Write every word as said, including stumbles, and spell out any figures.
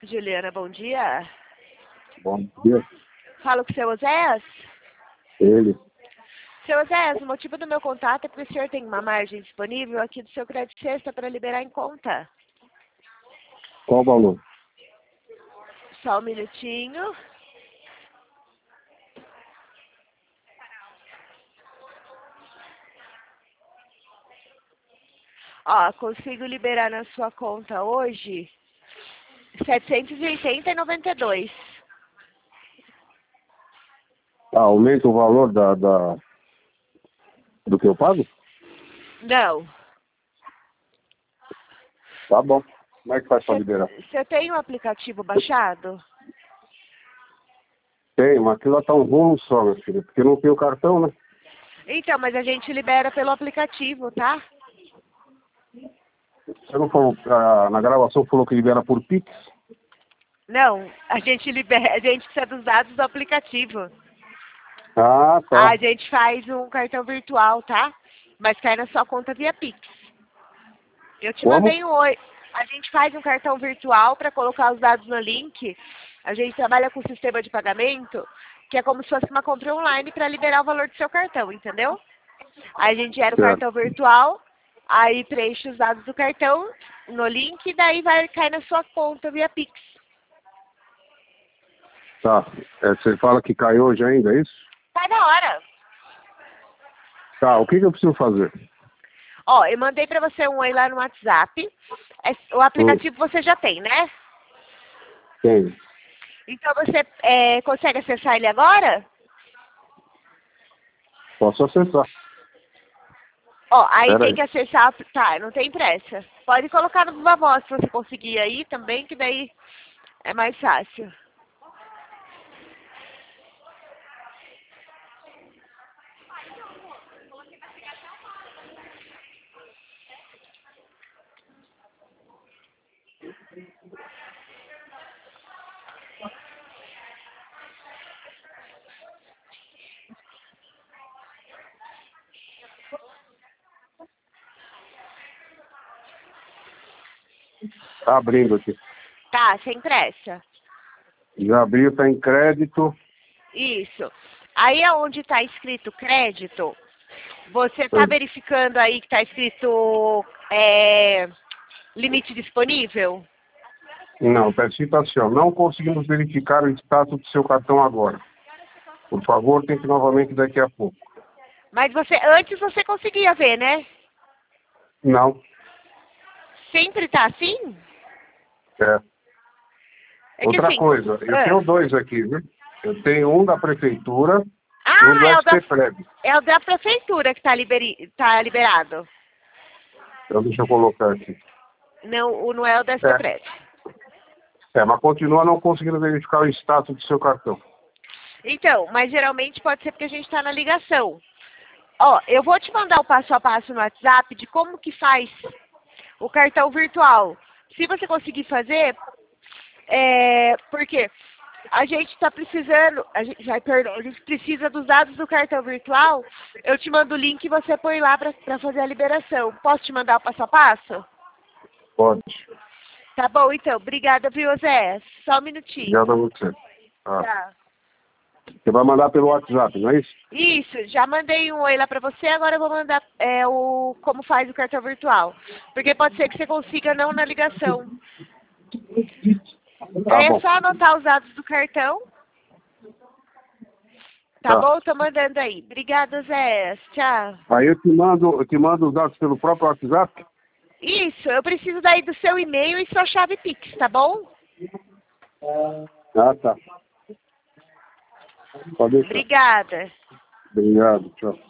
Juliana, bom dia. Bom dia. Falo com o seu Oséias? Ele. Seu Oséias, o motivo do meu contato é porque o senhor tem uma margem disponível aqui do seu crédito sexta para liberar em conta. Qual o valor? Só um minutinho. Ó, consigo liberar na sua conta hoje setecentos e oitenta e noventa e dois. Ah, aumenta o valor da, da do que eu pago? Não. Tá bom. Como é que faz para liberar? Você tem o aplicativo baixado? Tem, mas aquilo lá tá um rolo só, meu filho, porque não tem o cartão, né? Então, mas a gente libera pelo aplicativo, tá? Você não falou, ah, na gravação falou que libera por Pix? Não, a gente libera, a gente precisa dos dados do aplicativo. Ah, tá. A gente faz um cartão virtual, tá? Mas cai na sua conta via Pix. Eu te Como? mandei um oi. A gente faz um cartão virtual para colocar os dados no link. A gente trabalha com sistema de pagamento, que é como se fosse uma compra online para liberar o valor do seu cartão, entendeu? Aí a gente gera o Certo. cartão virtual, aí preenche os dados do cartão no link e daí vai cair na sua conta via Pix. Tá. É, você fala que caiu hoje ainda, é isso? Tá na hora. Tá, o que, que eu preciso fazer? Ó, eu mandei pra você um oi lá no WhatsApp. É, o aplicativo você já tem, né? Tem. Então você é, consegue acessar ele agora? Posso acessar. Ó, aí Pera tem aí. que acessar. Tá, não tem pressa. Pode colocar no Viva Voz se você conseguir aí também, que daí é mais fácil. Tá abrindo aqui. Tá, sem pressa. Já abriu, tá em crédito. Isso. Aí aonde tá escrito crédito, você tá verificando aí que tá escrito é, limite disponível? Não, tá escrito assim, ó. Não conseguimos verificar o status do seu cartão agora. Por favor, tente novamente daqui a pouco. Mas você, antes você conseguia ver, né? Não. Sempre tá assim? É. É que Outra assim... coisa, eu ah. tenho dois aqui, viu? Eu tenho um da prefeitura e um Ah, do é o da, S T Preb. é o da prefeitura que tá, liberi, tá liberado. Então deixa eu colocar aqui. Não, o não é o da É. Prep. É, mas continua não conseguindo verificar o status do seu cartão. Então, mas geralmente pode ser porque a gente tá na ligação. Ó, eu vou te mandar o passo a passo no WhatsApp de como que faz o cartão virtual. Se você conseguir fazer, é, porque a gente está precisando, a gente, ai, perdão, a gente precisa dos dados do cartão virtual, eu te mando o link e você põe lá para fazer a liberação. Posso te mandar o passo a passo? Pode. Tá bom, então. Obrigada, viu, Zé? Só um minutinho. Obrigado a você. Ah. Tá. Você vai mandar pelo WhatsApp, não é isso? Isso, já mandei um oi lá pra você, agora eu vou mandar é, o como faz o cartão virtual. Porque pode ser que você consiga não na ligação. Tá Aí é bom. só anotar os dados do cartão. Tá, Tá. bom? Tô mandando aí. Obrigada, Zé. Tchau. Aí eu te mando, eu te mando os dados pelo próprio WhatsApp? Isso, eu preciso daí do seu e-mail e sua chave Pix, tá bom? Ah, tá. Pode deixar. Obrigada. Obrigado, tchau.